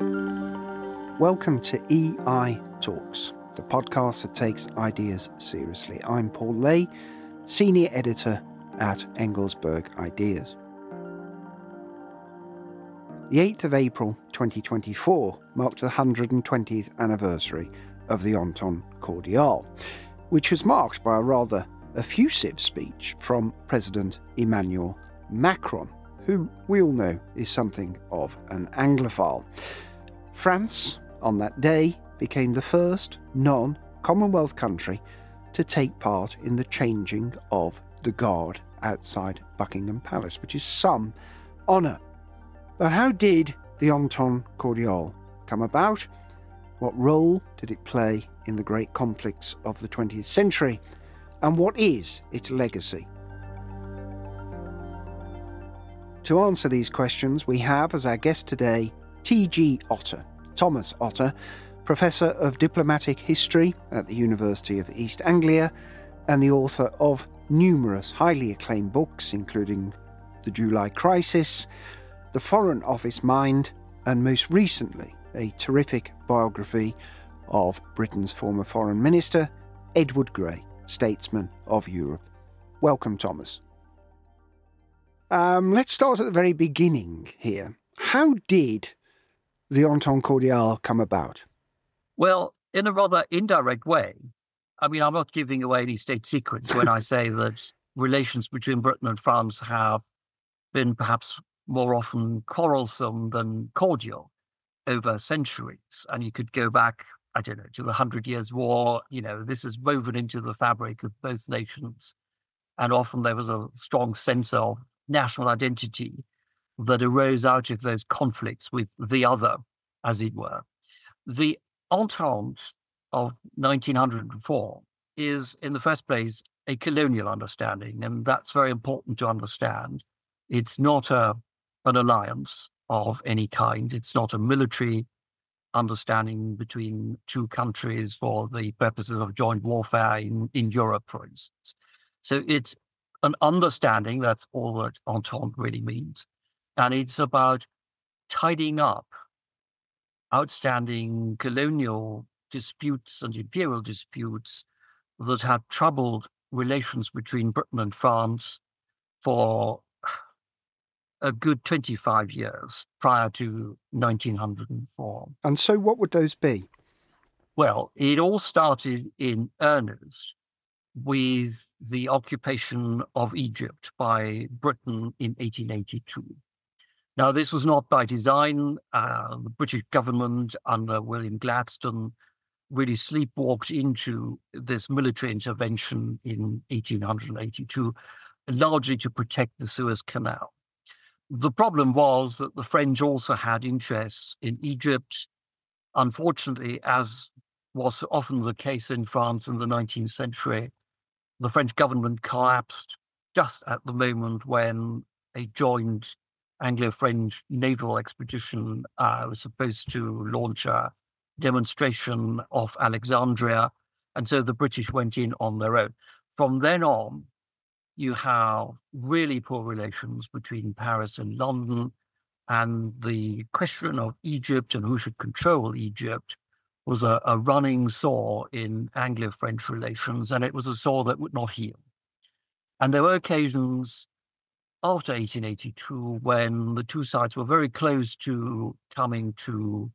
Welcome to EI Talks, the podcast that takes ideas seriously. I'm Paul Lay, Senior Editor at Engelsberg Ideas. The 8th of April 2024 marked the 120th anniversary of the Entente Cordiale, which was marked by a rather effusive speech from President Emmanuel Macron, who we all know is something of an Anglophile. France, on that day, became the first non-Commonwealth country to take part in the changing of the guard outside Buckingham Palace, which is some honour. But how did the Entente Cordiale come about? What role did it play in the great conflicts of the 20th century? And what is its legacy? To answer these questions, we have as our guest today T.G. Otter, Thomas Otter, Professor of Diplomatic History at the University of East Anglia and the author of numerous highly acclaimed books, including The July Crisis, The Foreign Office Mind, and most recently, a terrific biography of Britain's former Foreign Minister, Edward Grey, statesman of Europe. Welcome, Thomas. Let's start at the very beginning here. How did the Entente Cordiale come about? Well, in a rather indirect way. I mean, I'm not giving away any state secrets when I say that relations between Britain and France have been perhaps more often quarrelsome than cordial over centuries. And you could go back, I don't know, to the 100 Years' War. You know, this is woven into the fabric of both nations. And often there was a strong sense of national identity that arose out of those conflicts with the other, as it were. The Entente of 1904 is, in the first place, a colonial understanding, and that's very important to understand. It's not an alliance of any kind. It's not a military understanding between two countries for the purposes of joint warfare in Europe, for instance. So it's an understanding, that's all that Entente really means. And it's about tidying up outstanding colonial disputes and imperial disputes that had troubled relations between Britain and France for a good 25 years prior to 1904. And so what would those be? Well, it all started in earnest with the occupation of Egypt by Britain in 1882. Now, this was not by design. The British government under William Gladstone really sleepwalked into this military intervention in 1882, largely to protect the Suez Canal. The problem was that the French also had interests in Egypt. Unfortunately, as was often the case in France in the 19th century, the French government collapsed just at the moment when a joint Anglo-French naval expedition was supposed to launch a demonstration off Alexandria, and so the British went in on their own. From then on, you have really poor relations between Paris and London, and the question of Egypt and who should control Egypt was a running sore in Anglo-French relations, and it was a sore that would not heal. And there were occasions after 1882 when the two sides were very close to coming to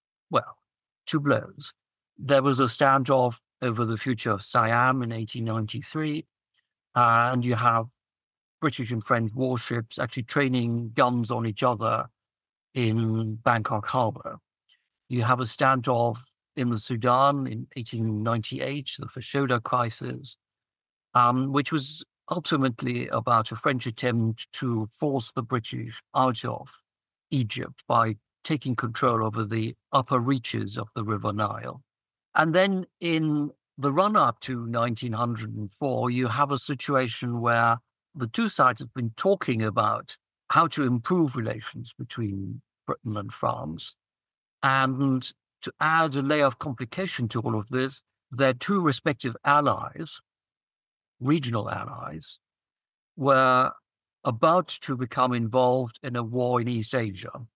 blows. There was a standoff over the future of Siam in 1893, and you have British and French warships actually training guns on each other in Bangkok Harbor. You have a standoff in the Sudan in 1898, the Fashoda crisis, which was ultimately about a French attempt to force the British out of Egypt by taking control over the upper reaches of the River Nile. And then in the run-up to 1904, you have a situation where the two sides have been talking about how to improve relations between Britain and France. And to add a layer of complication to all of this, their two respective allies, regional allies, were about to become involved in a war in East Asia.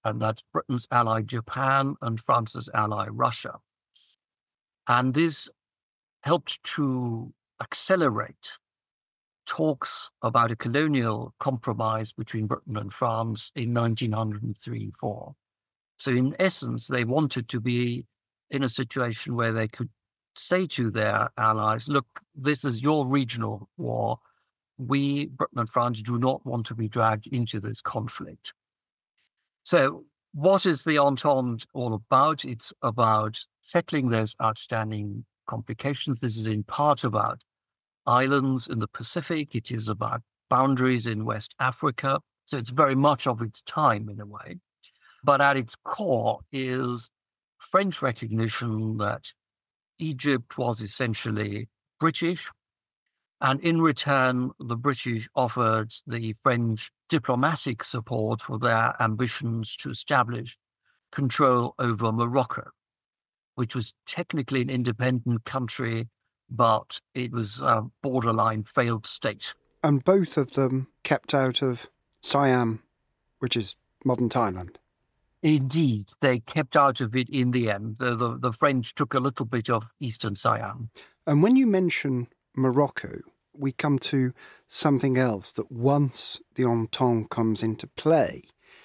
and that's Britain's ally Japan and France's ally Russia. And this helped to accelerate talks about a colonial compromise between Britain and France in 1903-4. So in essence, they wanted to be in a situation where they could say to their allies, look, this is your regional war. We, Britain and France, do not want to be dragged into this conflict. So what is the Entente all about? It's about settling those outstanding complications. This is in part about islands in the Pacific. It is about boundaries in West Africa. So it's very much of its time in a way. But at its core is French recognition that Egypt was essentially British. And in return, the British offered the French diplomatic support for their ambitions to establish control over Morocco, which was technically an independent country, but it was a borderline failed state. And both of them kept out of Siam, which is modern Thailand. Indeed, they kept out of it in the end. The French took a little bit of Eastern Siam. And when you mention Morocco, we come to something else that once the Entente comes into play,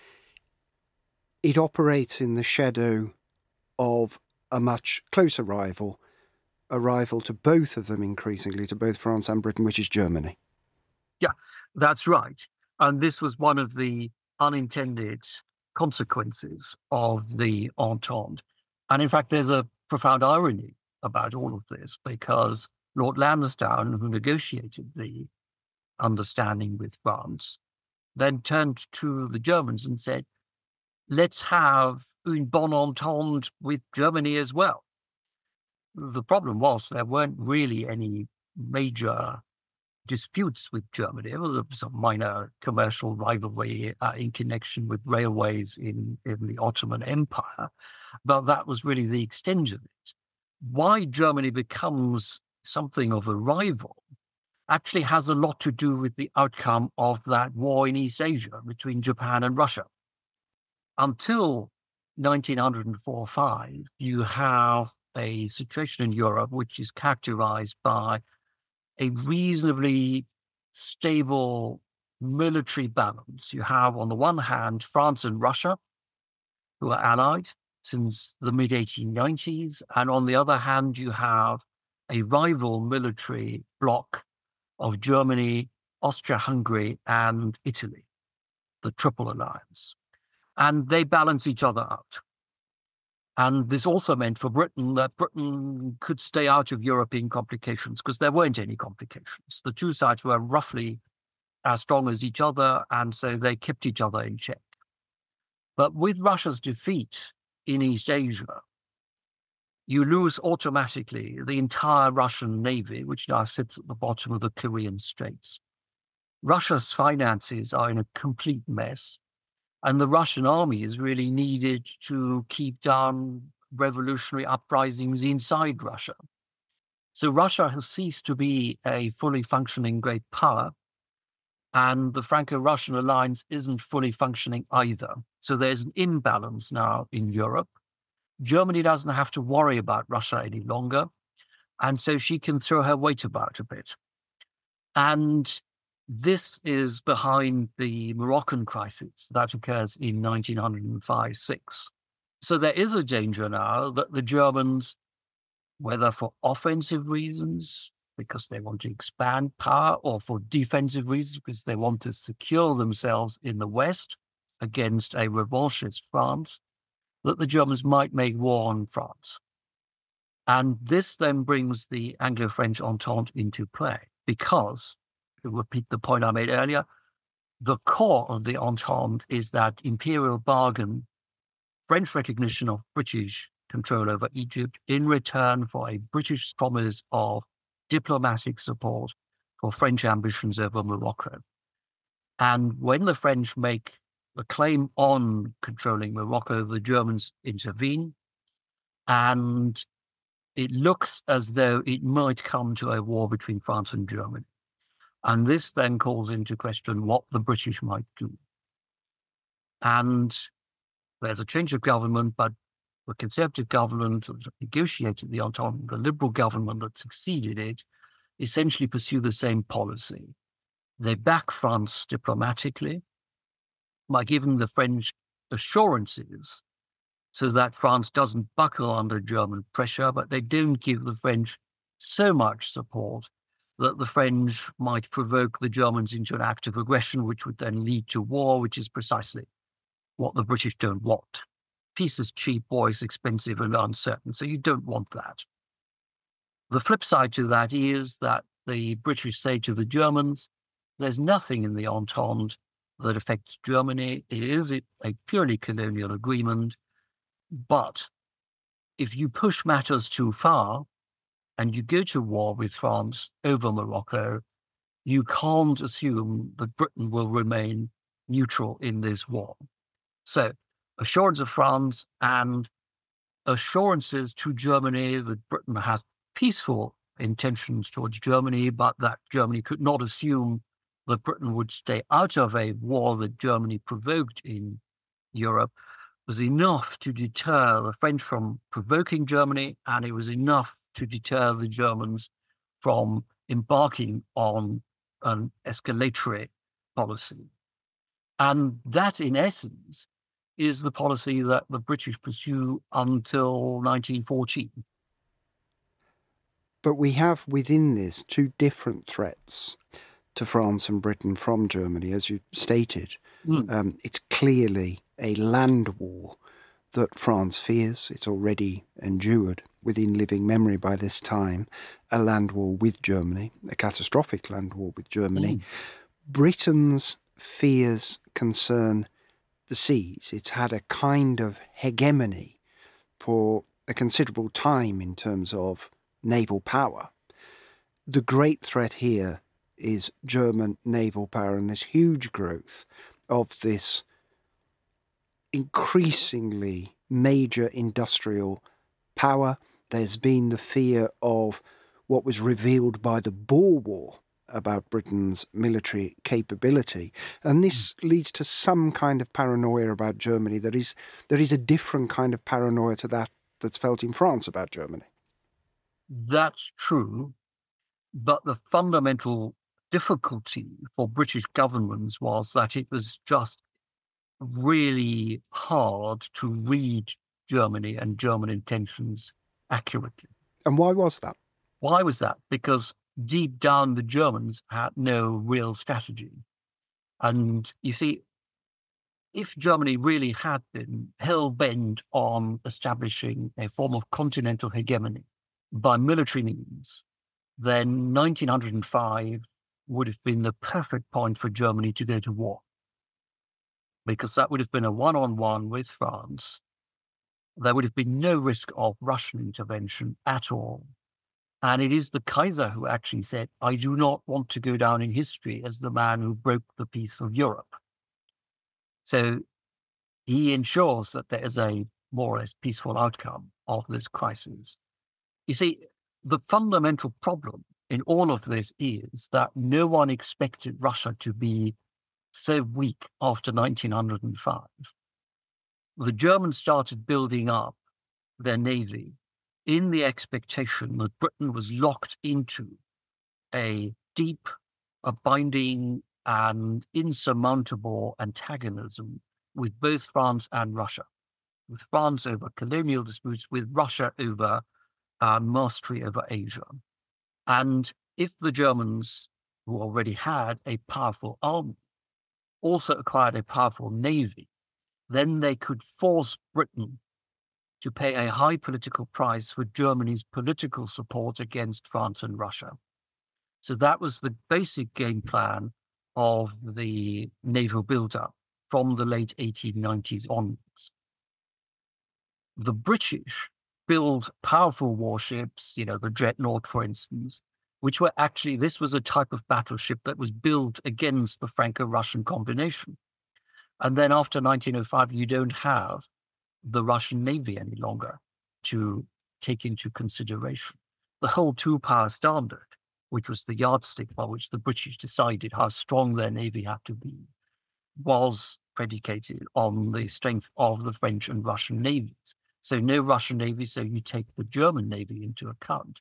it operates in the shadow of a much closer rival, a rival to both of them increasingly, to both France and Britain, which is Germany. Yeah, that's right. And this was one of the unintended consequences of the Entente. And in fact, there's a profound irony about all of this, because Lord Lansdowne, who negotiated the understanding with France, then turned to the Germans and said, let's have une bonne entente with Germany as well. The problem was there weren't really any major disputes with Germany. There was some minor commercial rivalry in connection with railways in the Ottoman Empire, but that was really the extent of it. Why Germany becomes something of a rival actually has a lot to do with the outcome of that war in East Asia between Japan and Russia. Until 1904-5, you have a situation in Europe which is characterized by a reasonably stable military balance. You have, on the one hand, France and Russia, who are allied since the mid-1890s, and on the other hand, you have a rival military bloc of Germany, Austria-Hungary, and Italy, the Triple Alliance. And they balance each other out. And this also meant for Britain that Britain could stay out of European complications because there weren't any complications. The two sides were roughly as strong as each other, and so they kept each other in check. But with Russia's defeat in East Asia, you lose automatically the entire Russian navy, which now sits at the bottom of the Korean Straits. Russia's finances are in a complete mess. And the Russian army is really needed to keep down revolutionary uprisings inside Russia. So Russia has ceased to be a fully functioning great power, and the Franco-Russian alliance isn't fully functioning either. So there's an imbalance now in Europe. Germany doesn't have to worry about Russia any longer, and so she can throw her weight about a bit. And this is behind the Moroccan crisis that occurs in 1905-6. So there is a danger now that the Germans, whether for offensive reasons, because they want to expand power, or for defensive reasons, because they want to secure themselves in the West against a revanchist France, that the Germans might make war on France. And this then brings the Anglo-French Entente into play, because, to repeat the point I made earlier, the core of the Entente is that imperial bargain, French recognition of British control over Egypt in return for a British promise of diplomatic support for French ambitions over Morocco. And when the French make a claim on controlling Morocco, the Germans intervene, and it looks as though it might come to a war between France and Germany. And this then calls into question what the British might do. And there's a change of government, but the Conservative government that negotiated the Entente, the Liberal government that succeeded it, essentially pursue the same policy. They back France diplomatically by giving the French assurances so that France doesn't buckle under German pressure, but they don't give the French so much support that the French might provoke the Germans into an act of aggression, which would then lead to war, which is precisely what the British don't want. Peace is cheap, war is expensive and uncertain, so you don't want that. The flip side to that is that the British say to the Germans, there's nothing in the Entente that affects Germany. It is a purely colonial agreement, but if you push matters too far and you go to war with France over Morocco, you can't assume that Britain will remain neutral in this war. So, assurance of France and assurances to Germany that Britain has peaceful intentions towards Germany, but that Germany could not assume that Britain would stay out of a war that Germany provoked in Europe, was enough to deter the French from provoking Germany, and it was enough to deter the Germans from embarking on an escalatory policy. And that, in essence, is the policy that the British pursue until 1914. But we have within this two different threats to France and Britain from Germany, as you stated. It's clearly a land war that France fears. It's already endured within living memory by this time, a land war with Germany, a catastrophic land war with Germany. Britain's fears concern the seas. It's had a kind of hegemony for a considerable time in terms of naval power. The great threat here is German naval power and this huge growth of this increasingly major industrial power. There's been the fear of what was revealed by the Boer War about Britain's military capability. And this leads to some kind of paranoia about Germany that is a different kind of paranoia to that that's felt in France about Germany. That's true, but the fundamental difficulty for British governments was that it was just really hard to read Germany and German intentions accurately. And why was that? Why was that? Because deep down, the Germans had no real strategy. And you see, if Germany really had been hell-bent on establishing a form of continental hegemony by military means, then 1905 would have been the perfect point for Germany to go to war. Because that would have been a one-on-one with France. There would have been no risk of Russian intervention at all. And it is the Kaiser who actually said, I do not want to go down in history as the man who broke the peace of Europe. So he ensures that there is a more or less peaceful outcome of this crisis. You see, the fundamental problem in all of this is that no one expected Russia to be so weak after 1905. The Germans started building up their navy in the expectation that Britain was locked into a deep, binding and insurmountable antagonism with both France and Russia, with France over colonial disputes, with Russia over mastery over Asia. And if the Germans, who already had a powerful army, also acquired a powerful navy, then they could force Britain to pay a high political price for Germany's political support against France and Russia. So that was the basic game plan of the naval buildup from the late 1890s onwards. The British built powerful warships, the Dreadnought, for instance, which were actually, this was a type of battleship that was built against the Franco-Russian combination. And then after 1905, you don't have the Russian Navy any longer to take into consideration. The whole two-power standard, which was the yardstick by which the British decided how strong their Navy had to be, was predicated on the strength of the French and Russian navies. So no Russian navy, so you take the German navy into account.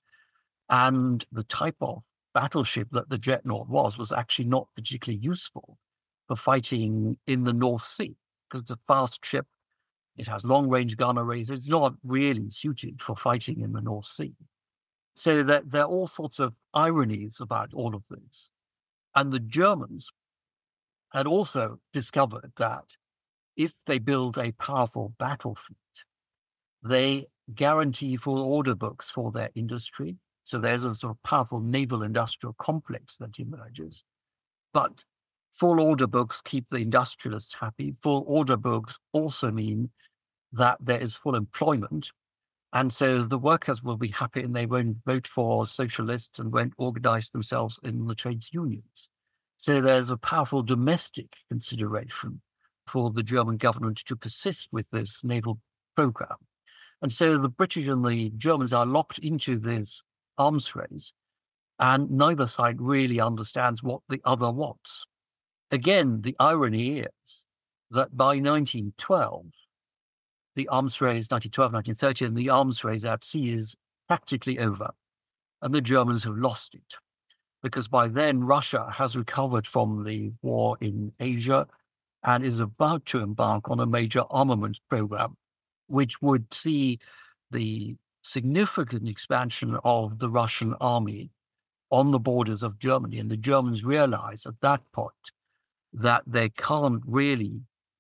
And the type of battleship that the Dreadnought was actually not particularly useful for fighting in the North Sea, because it's a fast ship. It has long-range gun arrays. It's not really suited for fighting in the North Sea. So that there are all sorts of ironies about all of this. And the Germans had also discovered that if they build a powerful battle fleet, they guarantee full order books for their industry. So there's a sort of powerful naval industrial complex that emerges. But full order books keep the industrialists happy. Full order books also mean that there is full employment. And so the workers will be happy and they won't vote for socialists and won't organize themselves in the trades unions. So there's a powerful domestic consideration for the German government to persist with this naval program. And so the British and the Germans are locked into this arms race, and neither side really understands what the other wants. Again, the irony is that by 1912, the arms race, 1912, 1913, and the arms race at sea is practically over, and the Germans have lost it. Because by then, Russia has recovered from the war in Asia and is about to embark on a major armament program, which would see the significant expansion of the Russian army on the borders of Germany. And the Germans realize at that point that they can't really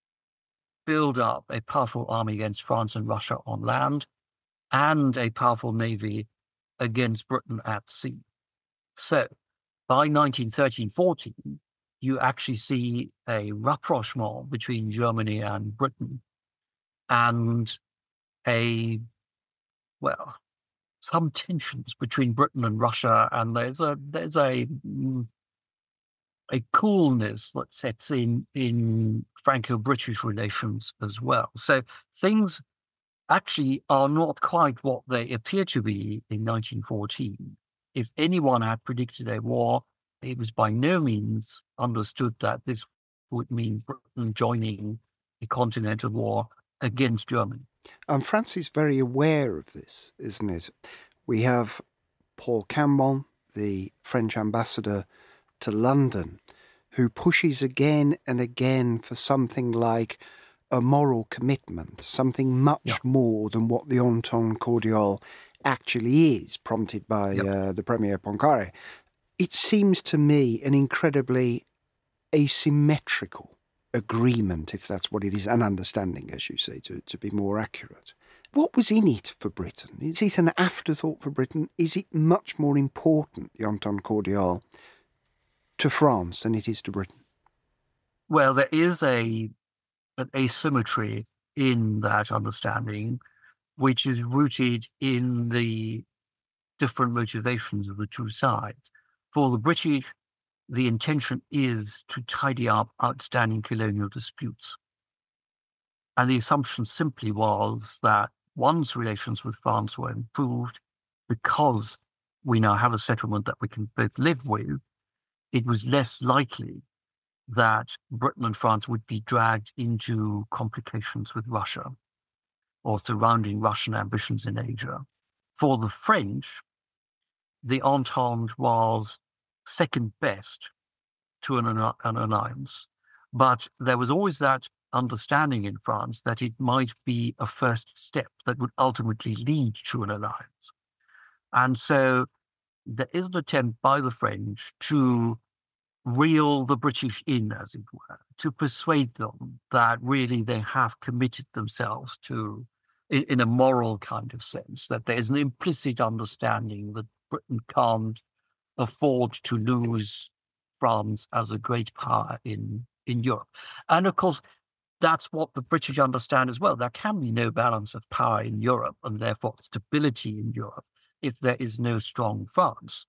build up a powerful army against France and Russia on land and a powerful navy against Britain at sea. So by 1913-14, you actually see a rapprochement between Germany and Britain and some tensions between Britain and Russia, and there's a coolness that sets in Franco-British relations as well. So things actually are not quite what they appear to be in 1914. If anyone had predicted a war, it was by no means understood that this would mean Britain joining a continental war against Germany. And France is very aware of this, isn't it? We have Paul Cambon, the French ambassador to London, who pushes again and again for something like a moral commitment, something much more than what the Entente Cordiale actually is, prompted by the Premier Poincaré. It seems to me an incredibly asymmetrical agreement, if that's what it is, an understanding, as you say, to be more accurate. What was in it for Britain? Is it an afterthought for Britain? Is it much more important, the Entente Cordiale, to France than it is to Britain? Well, there is an asymmetry in that understanding, which is rooted in the different motivations of the two sides. For the British, the intention is to tidy up outstanding colonial disputes. And the assumption simply was that once relations with France were improved, because we now have a settlement that we can both live with, it was less likely that Britain and France would be dragged into complications with Russia or surrounding Russian ambitions in Asia. For the French, the Entente was second best to an alliance, but there was always that understanding in France that it might be a first step that would ultimately lead to an alliance. And so there is an attempt by the French to reel the British in, as it were, to persuade them that really they have committed themselves to, in a moral kind of sense, that there's an implicit understanding that Britain can't afford to lose France as a great power in Europe. And of course, that's what the British understand as well. There can be no balance of power in Europe and therefore stability in Europe if there is no strong France.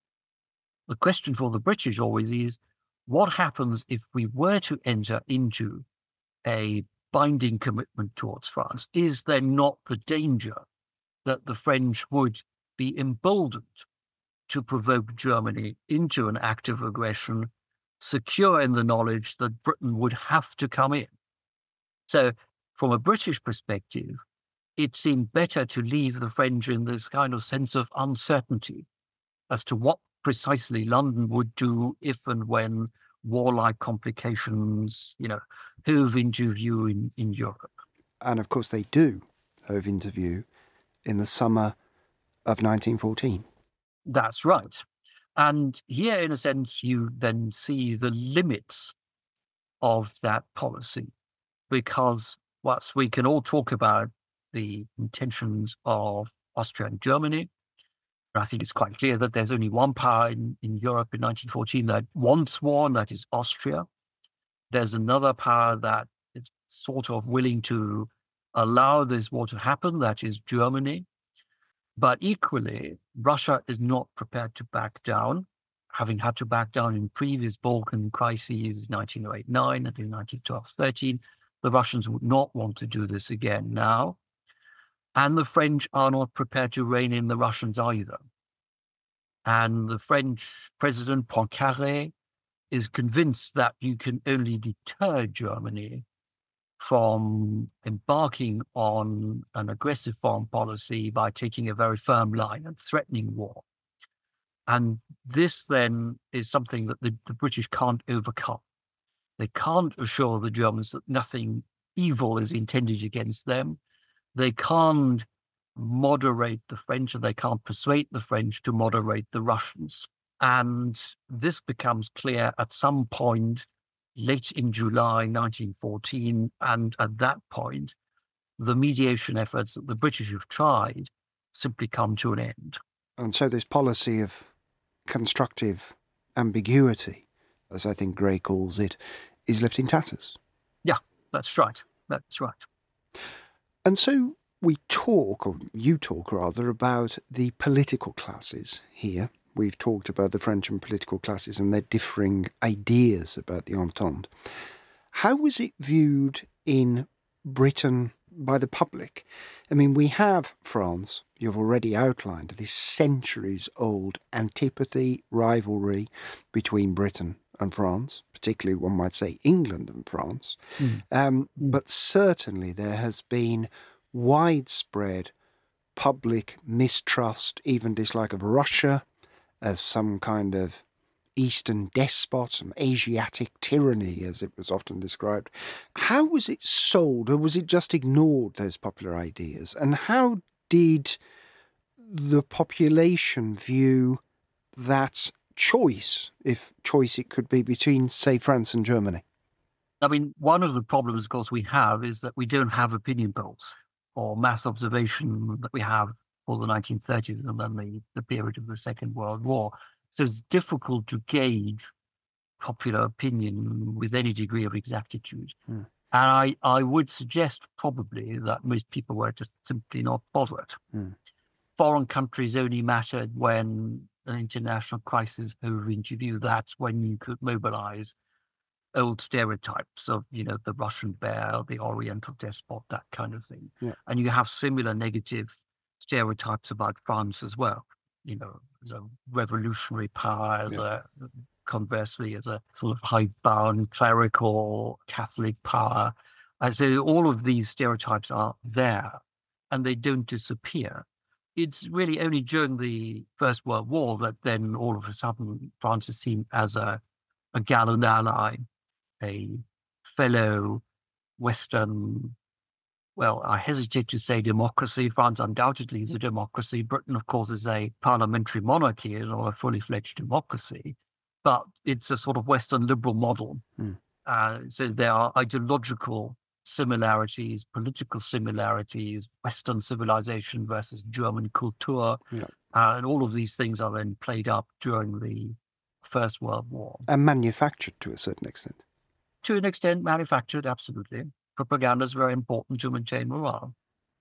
The question for the British always is, what happens if we were to enter into a binding commitment towards France? Is there not the danger that the French would be emboldened to provoke Germany into an act of aggression secure in the knowledge that Britain would have to come in. So from a British perspective, it seemed better to leave the French in this kind of sense of uncertainty as to what precisely London would do if and when warlike complications, hove into view in Europe. And of course they do hove into view in the summer of 1914. That's right. And here, in a sense, you then see the limits of that policy, because whilst we can all talk about the intentions of Austria and Germany, I think it's quite clear that there's only one power in Europe in 1914 that wants war, and that is Austria. There's another power that is sort of willing to allow this war to happen, that is Germany. But equally, Russia is not prepared to back down, having had to back down in previous Balkan crises, 1908-9 and in 1912-13. The Russians would not want to do this again now. And the French are not prepared to rein in the Russians either. And the French president, Poincaré, is convinced that you can only deter Germany from embarking on an aggressive foreign policy by taking a very firm line and threatening war. And this then is something that the British can't overcome. They can't assure the Germans that nothing evil is intended against them. They can't moderate the French, and they can't persuade the French to moderate the Russians. And this becomes clear at some point late in July 1914, and at that point, the mediation efforts that the British have tried simply come to an end. And so this policy of constructive ambiguity, as I think Gray calls it, is left in tatters. Yeah, that's right. That's right. And so we talk, or you talk rather, about the political classes here. We've talked about the French and political classes and their differing ideas about the Entente. How was it viewed in Britain by the public? I mean, we have France, you've already outlined, this centuries-old antipathy, rivalry between Britain and France, particularly one might say England and France. But certainly there has been widespread public mistrust, even dislike of Russia as some kind of Eastern despot, some Asiatic tyranny, as it was often described. How was it sold, or was it just ignored, those popular ideas? And how did the population view that choice, if choice it could be, between, say, France and Germany? I mean, one of the problems, of course, we have is that we don't have opinion polls or mass observation that we have for the 1930s and then the period of the Second World War. So it's difficult to gauge popular opinion with any degree of exactitude. And I would suggest probably that most people were just simply not bothered. Foreign countries only mattered when an international crisis hove into view. That's when you could mobilize old stereotypes of, the Russian bear, the Oriental despot, that kind of thing. And you have similar negative stereotypes about France as well, as a revolutionary power, conversely, as a sort of hidebound clerical Catholic power. And so all of these stereotypes are there and they don't disappear. It's really only during the First World War that then all of a sudden France is seen as a gallant ally, a fellow Western, well, I hesitate to say democracy. France undoubtedly is a democracy. Britain, of course, is a parliamentary monarchy and not a fully fledged democracy. But it's a sort of Western liberal model. So there are ideological similarities, political similarities, Western civilization versus German Kultur. And all of these things are then played up during the First World War. And manufactured to a certain extent. To an extent, manufactured, absolutely. Propaganda is very important to maintain morale.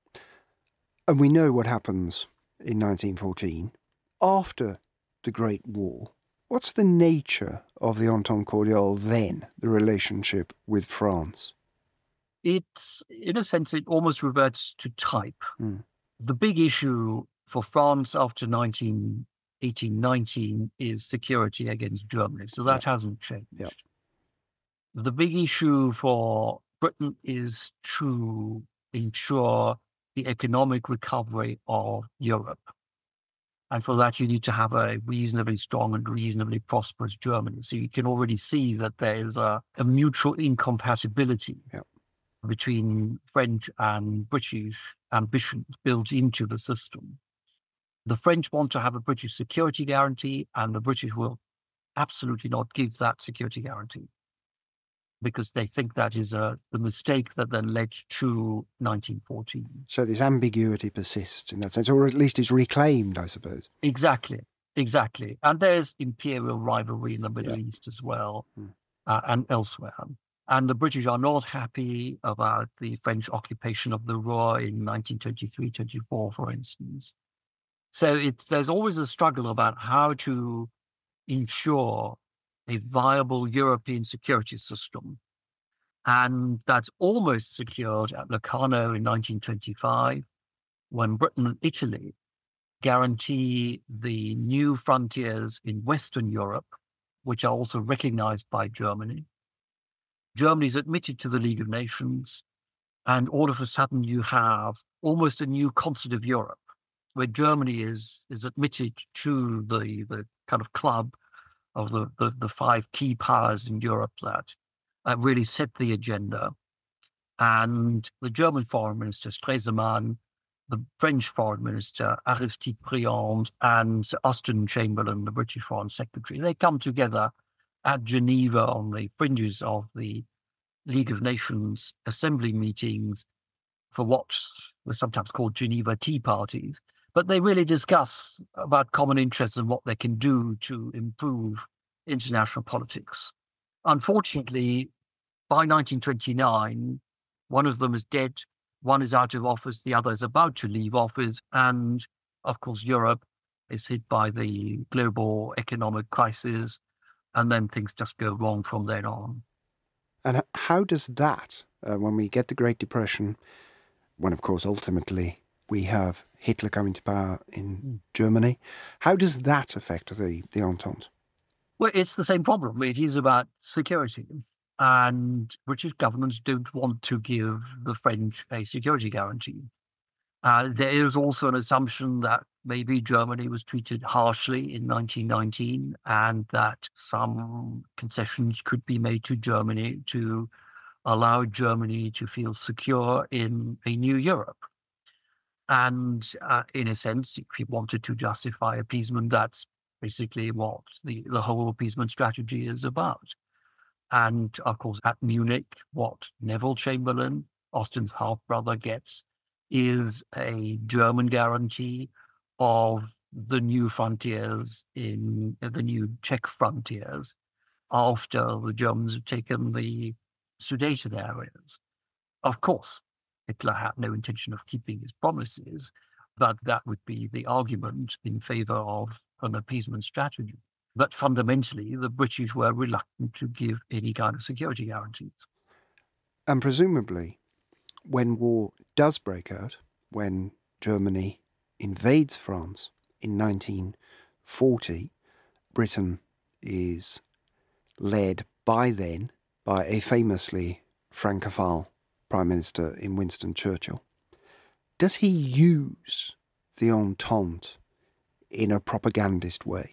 And we know what happens in 1914. After the Great War, what's the nature of the Entente Cordiale then, the relationship with France? It's, in a sense, it almost reverts to type. The big issue for France after 1914 1819 is security against Germany. So that hasn't changed. Yep. The big issue for Britain is to ensure the economic recovery of Europe. And for that, you need to have a reasonably strong and reasonably prosperous Germany. So you can already see that there is a mutual incompatibility between French and British ambitions built into the system. The French want to have a British security guarantee, and the British will absolutely not give that security guarantee because they think that is the mistake that then led to 1914. So this ambiguity persists in that sense, or at least is reclaimed, I suppose. Exactly. And there's imperial rivalry in the Middle East as well, and elsewhere. And the British are not happy about the French occupation of the Ruhr in 1923-24, for instance. So there's always a struggle about how to ensure a viable European security system. And that's almost secured at Locarno in 1925, when Britain and Italy guarantee the new frontiers in Western Europe, which are also recognized by Germany. Germany is admitted to the League of Nations, and all of a sudden you have almost a new continent of Europe, where Germany is admitted to the kind of club of the five key powers in Europe that really set the agenda. And the German Foreign Minister, Stresemann, the French Foreign Minister, Aristide Briand, and Sir Austen Chamberlain, the British Foreign Secretary, they come together at Geneva on the fringes of the League of Nations assembly meetings for what were sometimes called Geneva tea parties. But they really discuss about common interests and what they can do to improve international politics. Unfortunately, by 1929, one of them is dead, one is out of office, the other is about to leave office. And of course, Europe is hit by the global economic crisis, and then things just go wrong from then on. And how does that, when we get the Great Depression, when of course ultimately we have Hitler coming to power in Germany, how does that affect the Entente? Well, it's the same problem. It is about security. And British governments don't want to give the French a security guarantee. There is also an assumption that maybe Germany was treated harshly in 1919 and that some concessions could be made to Germany to allow Germany to feel secure in a new Europe. And in a sense, if you wanted to justify appeasement, that's basically what the whole appeasement strategy is about. And of course, at Munich, what Neville Chamberlain, Austen's half-brother, gets is a German guarantee of the new frontiers in the new Czech frontiers after the Germans have taken the Sudeten areas. Of course, Hitler had no intention of keeping his promises, but that would be the argument in favor of an appeasement strategy. But fundamentally, the British were reluctant to give any kind of security guarantees. And presumably, when war does break out, when Germany invades France in 1940, Britain is led by a famously Francophile Prime Minister in Winston Churchill. Does he use the Entente in a propagandist way?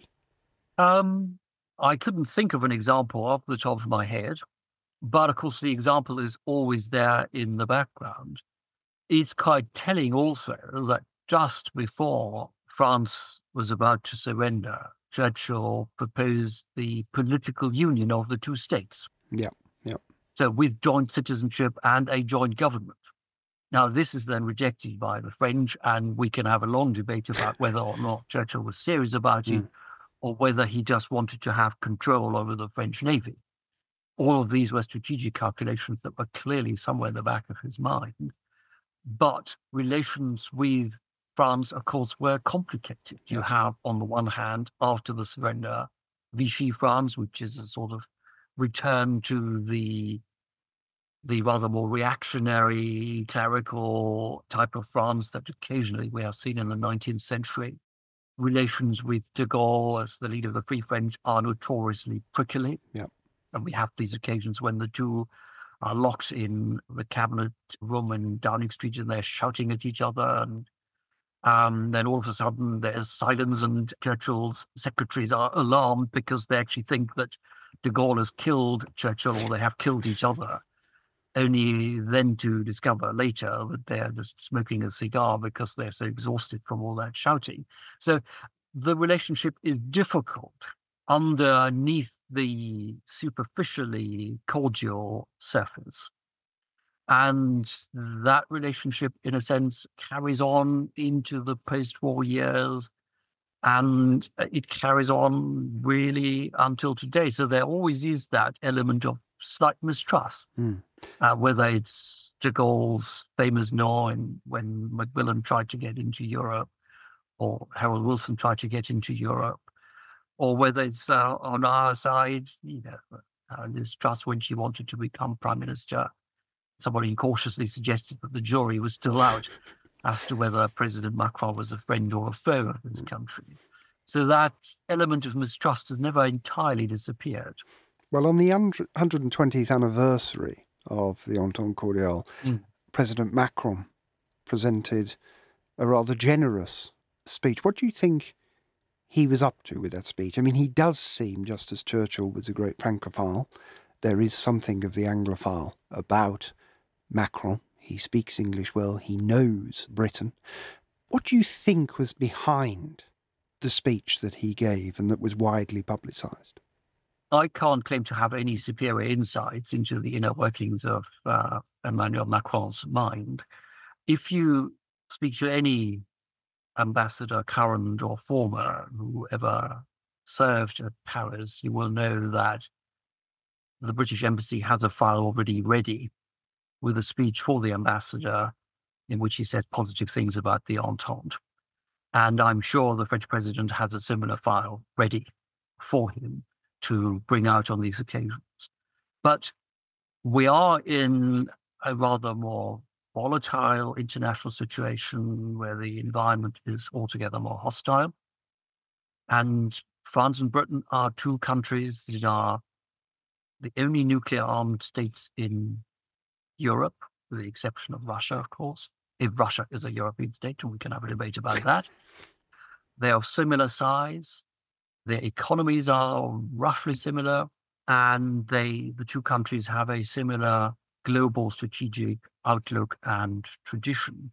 I couldn't think of an example off the top of my head, but of course the example is always there in the background. It's quite telling also that just before France was about to surrender, Churchill proposed the political union of the two states. Yeah. So with joint citizenship and a joint government. Now, this is then rejected by the French, and we can have a long debate about whether or not Churchill was serious about it, or whether he just wanted to have control over the French Navy. All of these were strategic calculations that were clearly somewhere in the back of his mind. But relations with France, of course, were complicated. You have, on the one hand, after the surrender, Vichy France, which is a sort of return to the rather more reactionary, clerical type of France that occasionally we have seen in the 19th century. relations with de Gaulle as the leader of the Free French are notoriously prickly. Yeah. And we have these occasions when the two are locked in the cabinet room in Downing Street and they're shouting at each other. And then all of a sudden there's silence and Churchill's secretaries are alarmed because they actually think that de Gaulle has killed Churchill or they have killed each other, only then to discover later that they're just smoking a cigar because they're so exhausted from all that shouting. So the relationship is difficult underneath the superficially cordial surface. And that relationship, in a sense, carries on into the post-war years, and it carries on really until today. So there always is that element of slight mistrust, whether it's de Gaulle's famous no when Macmillan tried to get into Europe, or Harold Wilson tried to get into Europe, or whether it's on our side, Liz Truss when she wanted to become prime minister. Somebody cautiously suggested that the jury was still out as to whether President Macron was a friend or a foe of this country. So that element of mistrust has never entirely disappeared. Well, on the 120th anniversary of the Entente Cordiale, President Macron presented a rather generous speech. What do you think he was up to with that speech? I mean, he does seem, just as Churchill was a great Francophile, there is something of the Anglophile about Macron. He speaks English well. He knows Britain. What do you think was behind the speech that he gave and that was widely publicised? I can't claim to have any superior insights into the inner workings of Emmanuel Macron's mind. If you speak to any ambassador, current or former, who ever served at Paris, you will know that the British Embassy has a file already ready with a speech for the ambassador in which he says positive things about the Entente. And I'm sure the French president has a similar file ready for him to bring out on these occasions. But we are in a rather more volatile international situation where the environment is altogether more hostile. And France and Britain are two countries that are the only nuclear-armed states in Europe, with the exception of Russia, of course. If Russia is a European state, and we can have a debate about that. They are of similar size. Their economies are roughly similar, and the two countries have a similar global strategic outlook and tradition.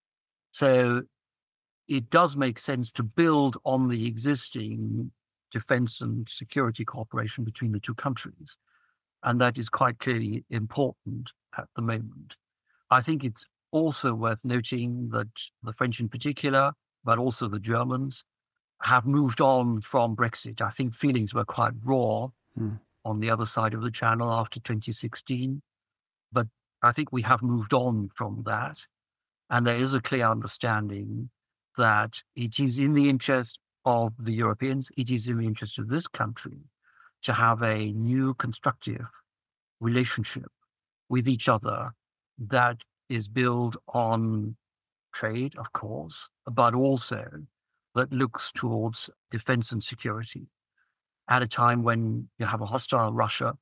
So it does make sense to build on the existing defense and security cooperation between the two countries. And that is quite clearly important at the moment. I think it's also worth noting that the French in particular, but also the Germans, have moved on from Brexit. I think feelings were quite raw on the other side of the channel after 2016. But I think we have moved on from that. And there is a clear understanding that it is in the interest of the Europeans, it is in the interest of this country to have a new constructive relationship with each other that is built on trade, of course, but also that looks towards defense and security at a time when you have a hostile Russia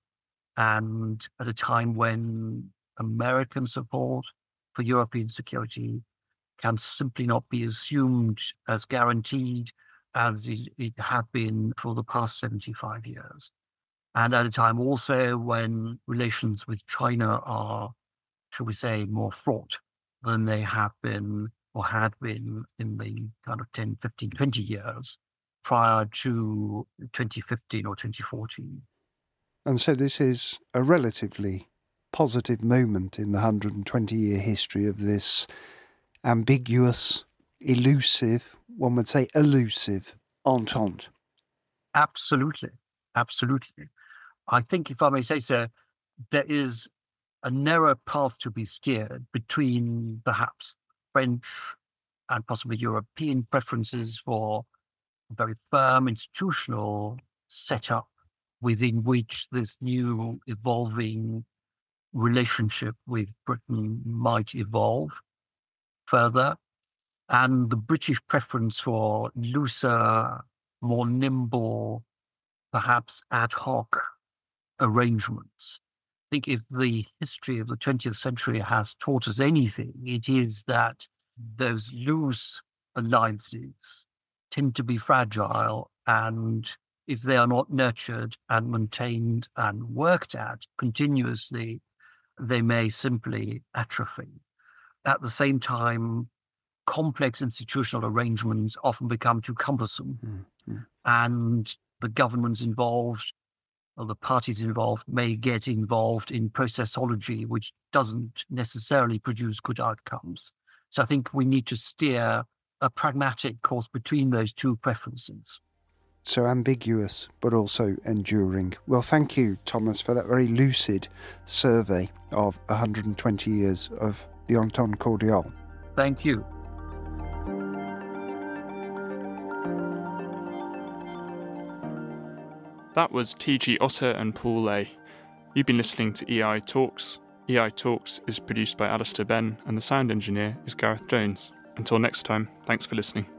and at a time when American support for European security can simply not be assumed as guaranteed as it had been for the past 75 years. And at a time also when relations with China are, shall we say, more fraught than they have been or had been in the kind of 10, 15, 20 years prior to 2015 or 2014. And so this is a relatively positive moment in the 120-year history of this ambiguous, elusive, one would say elusive, entente. Absolutely. Absolutely. I think, if I may say so, there is a narrow path to be steered between perhaps French and possibly European preferences for a very firm institutional setup within which this new evolving relationship with Britain might evolve further, and the British preference for looser, more nimble, perhaps ad hoc arrangements. I think if the history of the 20th century has taught us anything, it is that those loose alliances tend to be fragile, and if they are not nurtured and maintained and worked at continuously, they may simply atrophy. At the same time, complex institutional arrangements often become too cumbersome, and the governments involved or the parties involved may get involved in processology, which doesn't necessarily produce good outcomes. So I think we need to steer a pragmatic course between those two preferences. So ambiguous, but also enduring. Well, thank you, Thomas, for that very lucid survey of 120 years of the Entente Cordiale. Thank you. That was T.G. Otter and Paul Lay. You've been listening to EI Talks. EI Talks is produced by Alistair Benn and the sound engineer is Gareth Jones. Until next time, thanks for listening.